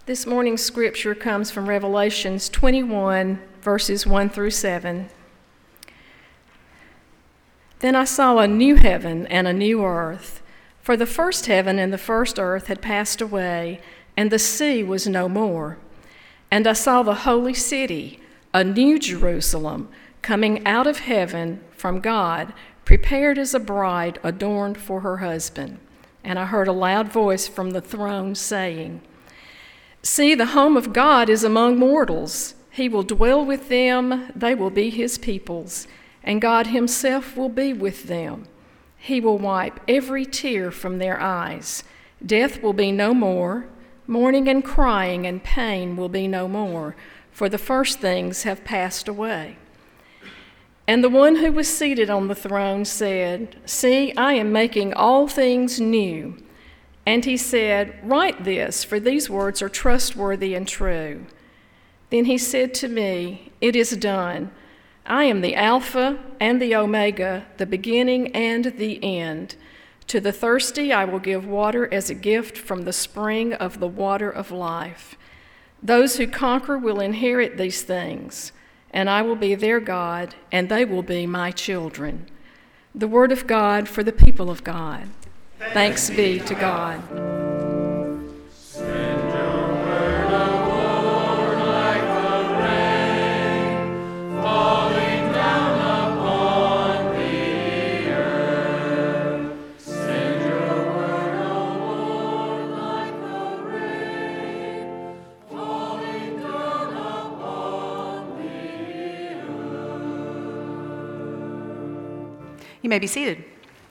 This morning's scripture comes from Revelations 21, verses 1 through 7. Then I saw a new heaven and a new earth, for the first heaven and the first earth had passed away, and the sea was no more. And I saw the holy city, a new Jerusalem, coming out of heaven from God, prepared as a bride adorned for her husband. And I heard a loud voice from the throne saying, "See, the home of God is among mortals. He will dwell with them, they will be his peoples, and God himself will be with them. He will wipe every tear from their eyes. Death will be no more. Mourning and crying and pain will be no more, for the first things have passed away." And the one who was seated on the throne said, "See, I am making all things new." And he said, "Write this, for these words are trustworthy and true." Then he said to me, "It is done. I am the Alpha and the Omega, the beginning and the end. To the thirsty I will give water as a gift from the spring of the water of life. Those who conquer will inherit these things, and I will be their God, and they will be my children." The word of God for the people of God. Thanks be to God. You may be seated.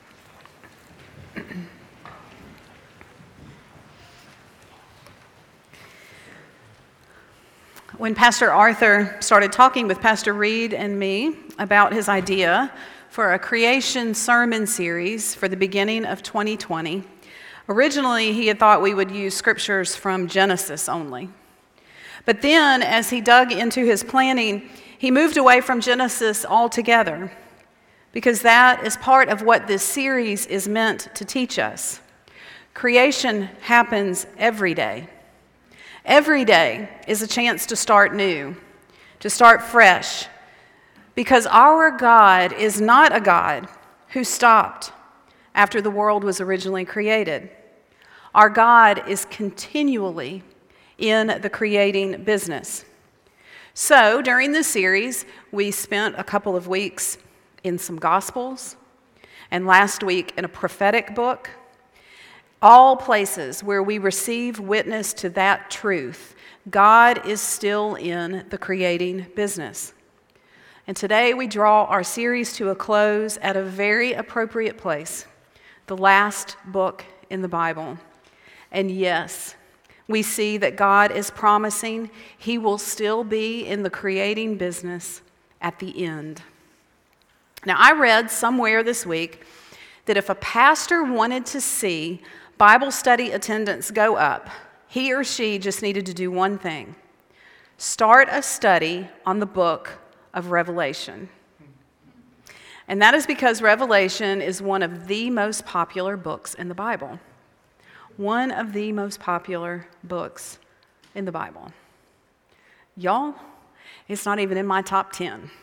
When Pastor Arthur started talking with Pastor Reed and me about his idea for a creation sermon series for the beginning of 2020, originally he had thought we would use scriptures from Genesis only. But then, as he dug into his planning, he moved away from Genesis altogether, because that is part of what this series is meant to teach us. Creation happens every day. Every day is a chance to start new, to start fresh, because our God is not a God who stopped after the world was originally created. Our God is continually in the creating business. So during this series, we spent a couple of weeks in some Gospels, and last week in a prophetic book, all places where we receive witness to that truth. God is still in the creating business. And today we draw our series to a close at a very appropriate place, the last book in the Bible. And yes, we see that God is promising he will still be in the creating business at the end. Now, I read somewhere this week that if a pastor wanted to see Bible study attendance go up, he or she just needed to do one thing: start a study on the book of Revelation. And that is because Revelation is one of the most popular books in the Bible. One of the most popular books in the Bible. Y'all, it's not even in my top 10.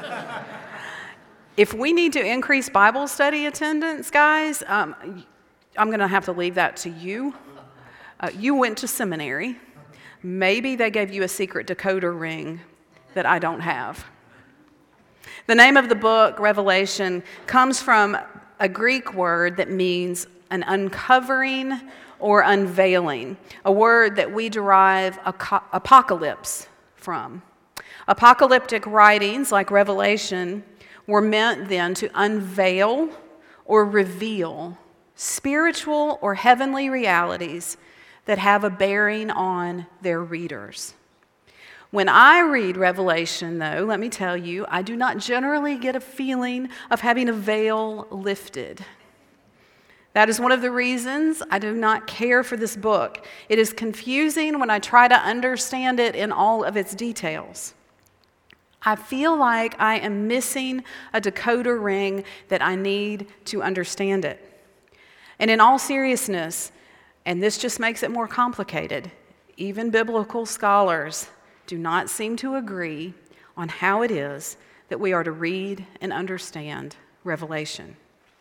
If we need to increase Bible study attendance, guys, I'm going to have to leave that to you. You went to seminary. Maybe they gave you a secret decoder ring that I don't have. The name of the book, Revelation, comes from a Greek word that means an uncovering or unveiling, a word that we derive apocalypse from. Apocalyptic writings like Revelation were meant then to unveil or reveal spiritual or heavenly realities that have a bearing on their readers. When I read Revelation, though, let me tell you, I do not generally get a feeling of having a veil lifted. That is one of the reasons I do not care for this book. It is confusing when I try to understand it in all of its details. I feel like I am missing a decoder ring that I need to understand it. And in all seriousness, and this just makes it more complicated, even biblical scholars do not seem to agree on how it is that we are to read and understand Revelation.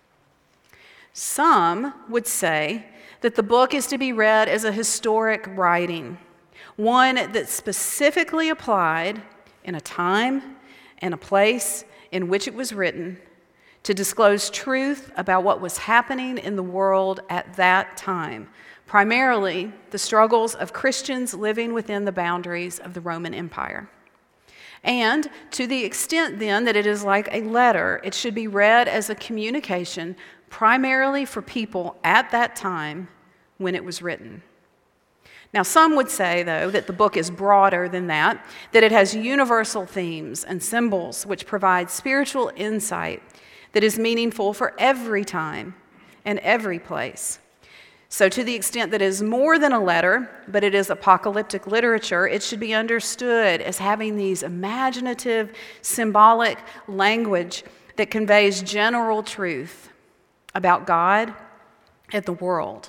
Some would say that the book is to be read as a historic writing, one that specifically applied in a time and a place in which it was written to disclose truth about what was happening in the world at that time, primarily the struggles of Christians living within the boundaries of the Roman Empire. And to the extent then that it is like a letter, it should be read as a communication primarily for people at that time when it was written. Now, some would say, though, that the book is broader than that it has universal themes and symbols which provide spiritual insight that is meaningful for every time and every place. So to the extent that it is more than a letter, but it is apocalyptic literature, it should be understood as having these imaginative, symbolic language that conveys general truth about God and the world.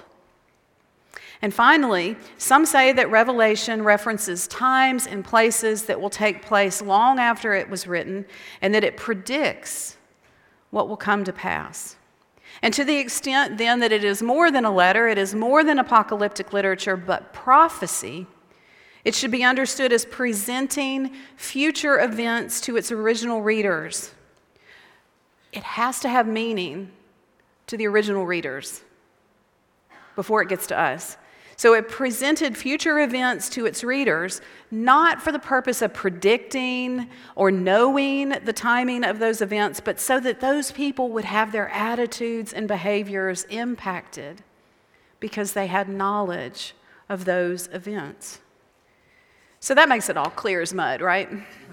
And finally, some say that Revelation references times and places that will take place long after it was written, and that it predicts what will come to pass. And to the extent then that it is more than a letter, it is more than apocalyptic literature, but prophecy, it should be understood as presenting future events to its original readers. It has to have meaning to the original readers before it gets to us. So it presented future events to its readers, not for the purpose of predicting or knowing the timing of those events, but so that those people would have their attitudes and behaviors impacted because they had knowledge of those events. So that makes it all clear as mud, right?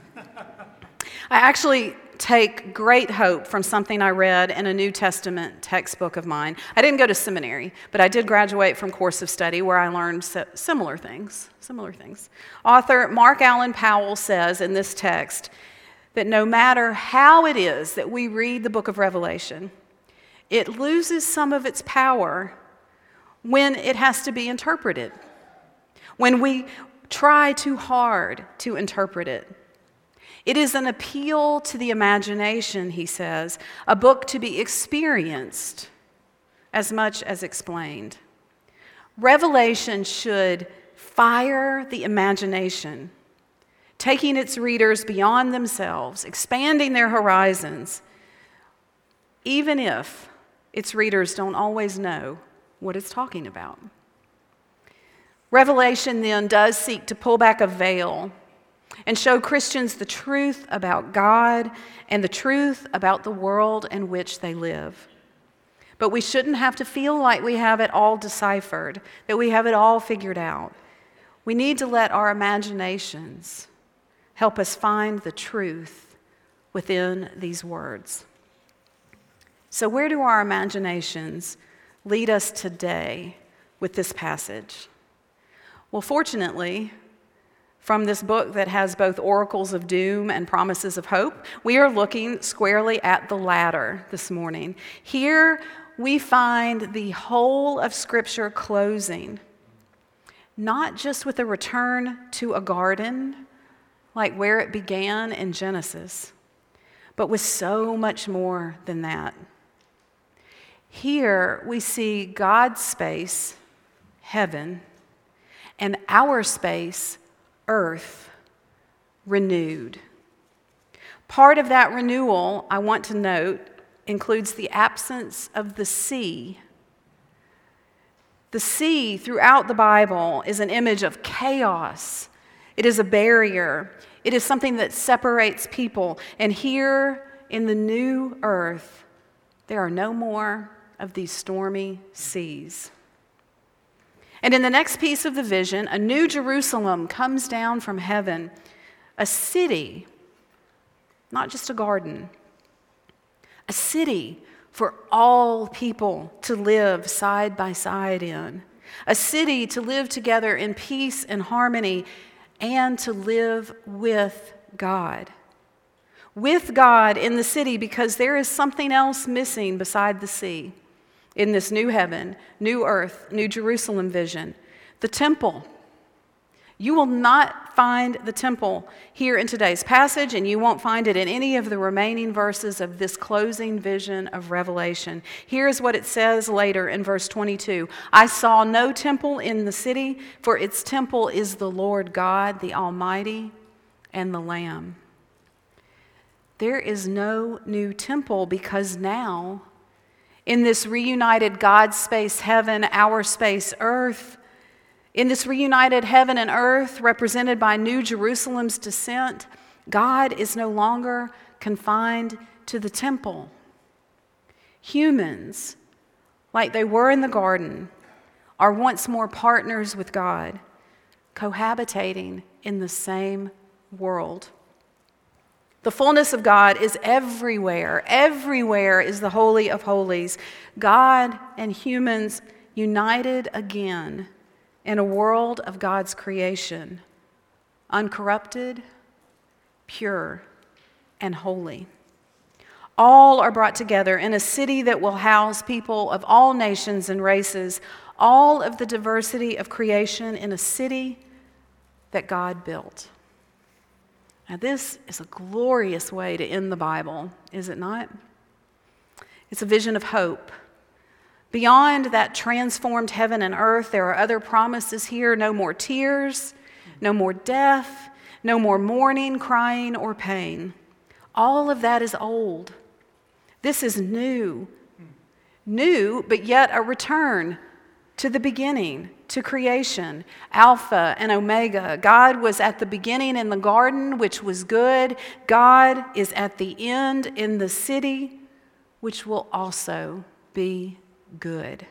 I actually take great hope from something I read in a New Testament textbook of mine. I didn't go to seminary, but I did graduate from course of study where I learned similar things. Author Mark Allen Powell says in this text that no matter how it is that we read the book of Revelation, it loses some of its power when it has to be interpreted, when we try too hard to interpret it. It is an appeal to the imagination, he says, a book to be experienced as much as explained. Revelation should fire the imagination, taking its readers beyond themselves, expanding their horizons, even if its readers don't always know what it's talking about. Revelation then does seek to pull back a veil and show Christians the truth about God and the truth about the world in which they live. But we shouldn't have to feel like we have it all deciphered, that we have it all figured out. We need to let our imaginations help us find the truth within these words. So where do our imaginations lead us today with this passage? Well, fortunately, from this book that has both oracles of doom and promises of hope, we are looking squarely at the latter this morning. Here we find the whole of Scripture closing, not just with a return to a garden, like where it began in Genesis, but with so much more than that. Here we see God's space, heaven, and our space, earth, renewed. Part of that renewal, I want to note, includes the absence of the sea. The sea throughout the Bible is an image of chaos. It is a barrier. It is something that separates people. And here in the new earth, there are no more of these stormy seas. And in the next piece of the vision, a new Jerusalem comes down from heaven, a city, not just a garden, a city for all people to live side by side in, a city to live together in peace and harmony, and to live with God. With God in the city, because there is something else missing beside the sea. In this new heaven, new earth, new Jerusalem vision, the temple. You will not find the temple here in today's passage, and you won't find it in any of the remaining verses of this closing vision of Revelation. Here's what it says later in verse 22. I saw no temple in the city, for its temple is the Lord God, the Almighty, and the Lamb. There is no new temple because now, in this reunited God space heaven, our space earth, in this reunited heaven and earth represented by New Jerusalem's descent, God is no longer confined to the temple. Humans, like they were in the garden, are once more partners with God, cohabitating in the same world. The fullness of God is everywhere. Everywhere is the Holy of Holies. God and humans united again in a world of God's creation, uncorrupted, pure, and holy. All are brought together in a city that will house people of all nations and races, all of the diversity of creation in a city that God built. Now, this is a glorious way to end the Bible, is it not? It's a vision of hope. Beyond that transformed heaven and earth, there are other promises here. No more tears, no more death, no more mourning, crying, or pain. All of that is old. This is new. New, but yet a return to the beginning, to creation, Alpha and Omega. God was at the beginning in the garden, which was good. God is at the end in the city, which will also be good.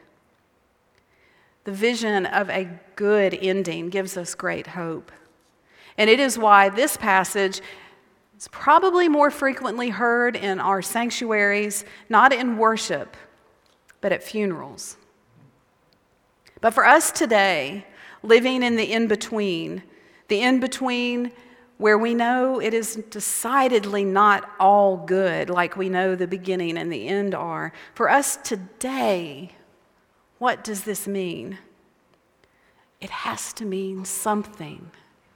The vision of a good ending gives us great hope. And it is why this passage is probably more frequently heard in our sanctuaries, not in worship, but at funerals. But for us today, living in the in-between where we know it is decidedly not all good like we know the beginning and the end are. For us today, what does this mean? It has to mean something.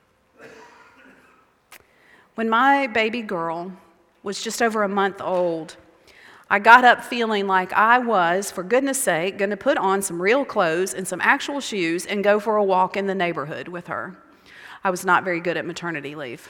When my baby girl was just over a month old, I got up feeling like I was, for goodness sake, going to put on some real clothes and some actual shoes and go for a walk in the neighborhood with her. I was not very good at maternity leave.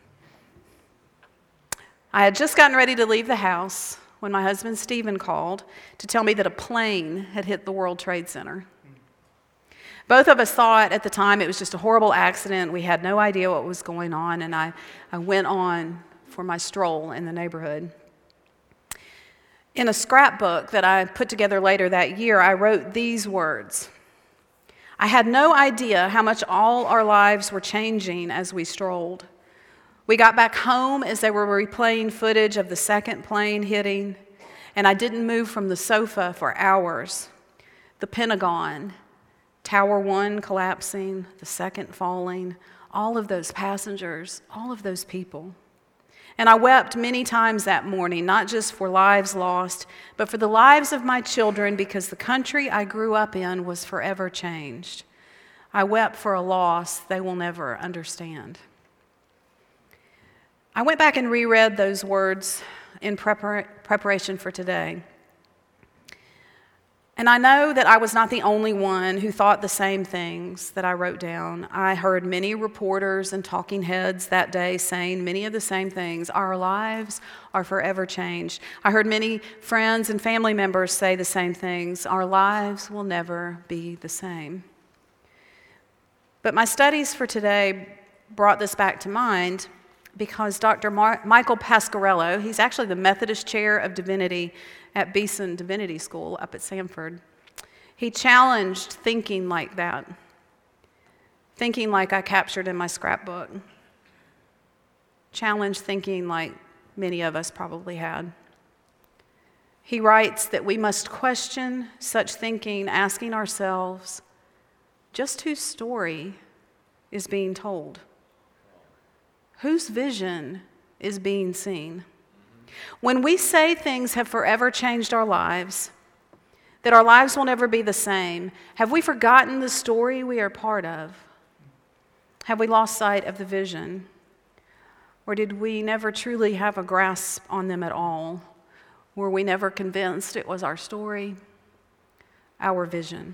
I had just gotten ready to leave the house when my husband Stephen called to tell me that a plane had hit the World Trade Center. Both of us thought at the time it was just a horrible accident. We had no idea what was going on, and I went on for my stroll in the neighborhood. In a scrapbook that I put together later that year, I wrote these words. I had no idea how much all our lives were changing as we strolled. We got back home as they were replaying footage of the second plane hitting, and I didn't move from the sofa for hours. The Pentagon, Tower 1 collapsing, the second falling, all of those passengers, all of those people. And I wept many times that morning, not just for lives lost, but for the lives of my children, because the country I grew up in was forever changed. I wept for a loss they will never understand. I went back and reread those words in preparation for today. And I know that I was not the only one who thought the same things that I wrote down. I heard many reporters and talking heads that day saying many of the same things. Our lives are forever changed. I heard many friends and family members say the same things. Our lives will never be the same. But my studies for today brought this back to mind because Dr. Michael Pasquarello, he's actually the Methodist Chair of Divinity at Beeson Divinity School up at Samford. He challenged thinking like that, thinking like I captured in my scrapbook, challenged thinking like many of us probably had. He writes that we must question such thinking, asking ourselves, just whose story is being told? Whose vision is being seen? When we say things have forever changed our lives, that our lives will never be the same, have we forgotten the story we are part of? Have we lost sight of the vision? Or did we never truly have a grasp on them at all? Were we never convinced it was our story, our vision?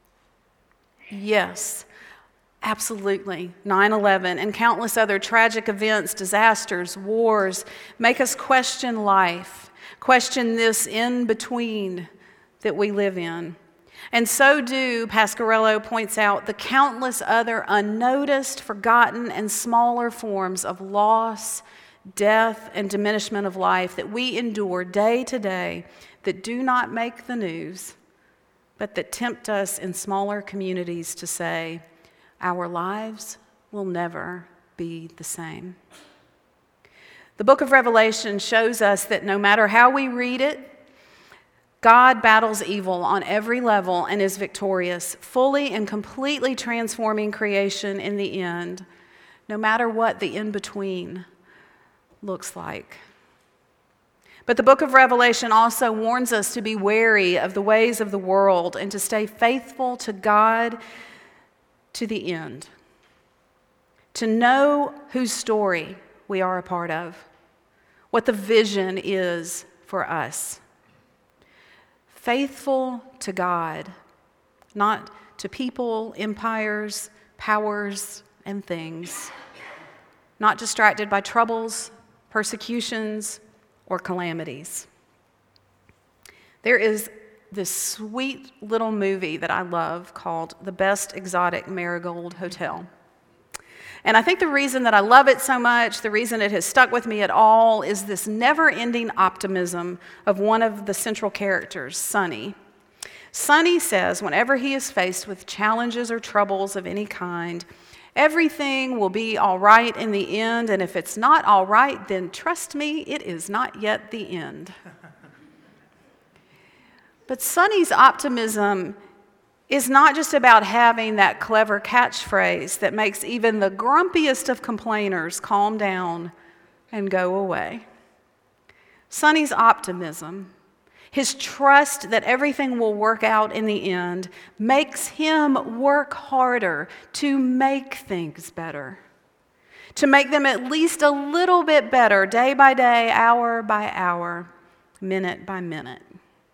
Yes, absolutely. 9/11 and countless other tragic events, disasters, wars make us question life, question this in-between that we live in. And so do, Pasquarello points out, the countless other unnoticed, forgotten, and smaller forms of loss, death, and diminishment of life that we endure day to day that do not make the news, but that tempt us in smaller communities to say, our lives will never be the same. The book of Revelation shows us that no matter how we read it, God battles evil on every level and is victorious, fully and completely transforming creation in the end, no matter what the in-between looks like. But the book of Revelation also warns us to be wary of the ways of the world and to stay faithful to God to the end, to know whose story we are a part of, what the vision is for us. Faithful to God, not to people, empires, powers, and things. Not distracted by troubles, persecutions, or calamities. There is this sweet little movie that I love called The Best Exotic Marigold Hotel. And I think the reason that I love it so much, the reason it has stuck with me at all, is this never-ending optimism of one of the central characters, Sonny. Sonny says whenever he is faced with challenges or troubles of any kind, everything will be all right in the end, and if it's not all right, then trust me, it is not yet the end. But Sonny's optimism is not just about having that clever catchphrase that makes even the grumpiest of complainers calm down and go away. Sonny's optimism, his trust that everything will work out in the end, makes him work harder to make things better, to make them at least a little bit better day by day, hour by hour, minute by minute.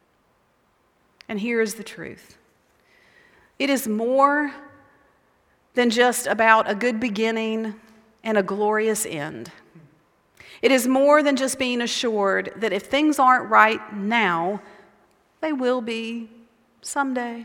And here is the truth. It is more than just about a good beginning and a glorious end. It is more than just being assured that if things aren't right now, they will be someday.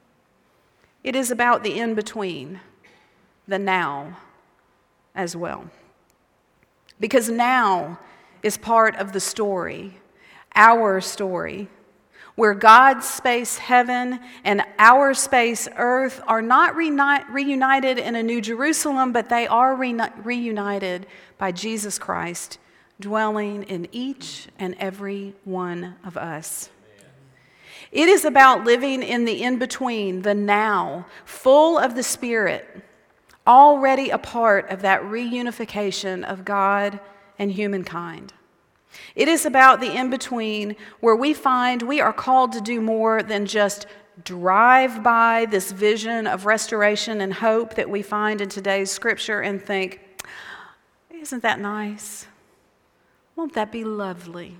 It is about the in-between, the now as well. Because now is part of the story, our story, where God's space heaven and our space earth are not reunited in a new Jerusalem, but they are reunited by Jesus Christ dwelling in each and every one of us. It is about living in the in-between, the now, full of the Spirit, already a part of that reunification of God and humankind. It is about the in-between where we find we are called to do more than just drive by this vision of restoration and hope that we find in today's scripture and think, isn't that nice? Won't that be lovely?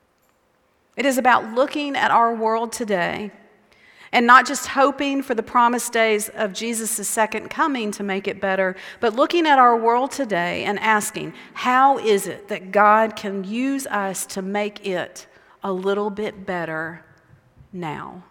It is about looking at our world today and not just hoping for the promised days of Jesus' second coming to make it better, but looking at our world today and asking, how is it that God can use us to make it a little bit better now?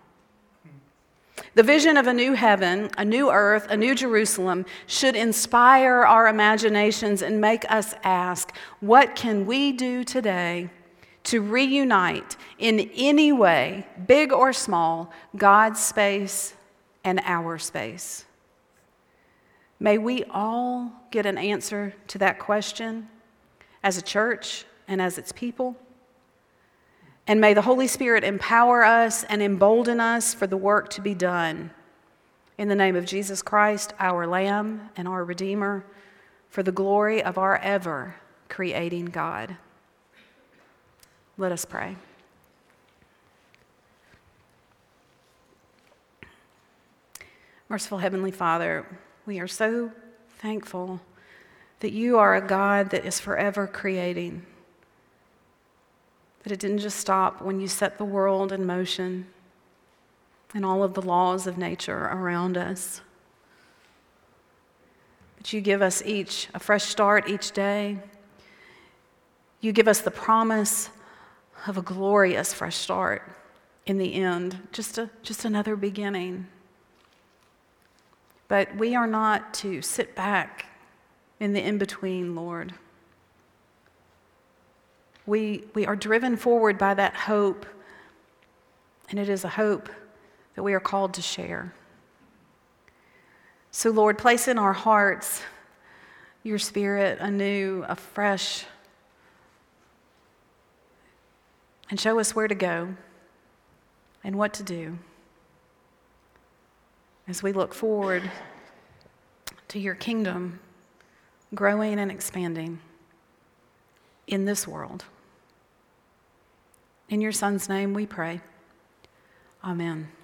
The vision of a new heaven, a new earth, a new Jerusalem should inspire our imaginations and make us ask, what can we do today to reunite in any way, big or small, God's space and our space? May we all get an answer to that question as a church and as its people. And may the Holy Spirit empower us and embolden us for the work to be done. In the name of Jesus Christ, our Lamb and our Redeemer, for the glory of our ever-creating God. Let us pray. Merciful Heavenly Father, we are so thankful that you are a God that is forever creating, that it didn't just stop when you set the world in motion and all of the laws of nature around us, but you give us each a fresh start each day. You give us the promise of a glorious fresh start in the end, just another beginning. But we are not to sit back in the in-between, Lord. We are driven forward by that hope, and it is a hope that we are called to share. So, Lord, place in our hearts your Spirit anew, afresh, and show us where to go and what to do as we look forward to your kingdom growing and expanding in this world. In your Son's name we pray. Amen.